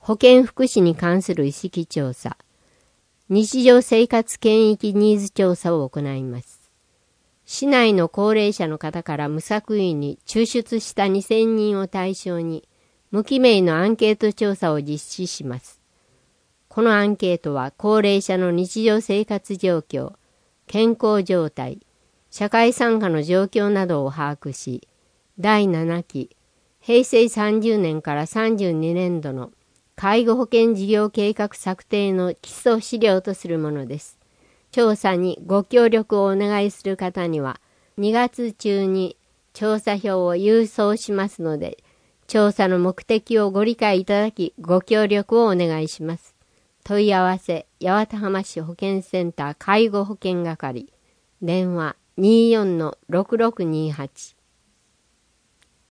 保健福祉に関する意識調査、日常生活圏域ニーズ調査を行います。市内の高齢者の方から無作為に抽出した2000人を対象に、無記名のアンケート調査を実施します。このアンケートは高齢者の日常生活状況、健康状態、社会参加の状況などを把握し、第7期、平成30年から32年度の介護保険事業計画策定の基礎資料とするものです。調査にご協力をお願いする方には、2月中に調査票を郵送しますので、調査の目的をご理解いただき、ご協力をお願いします。問い合わせ、八幡浜市保健センター介護保険係、電話24-6628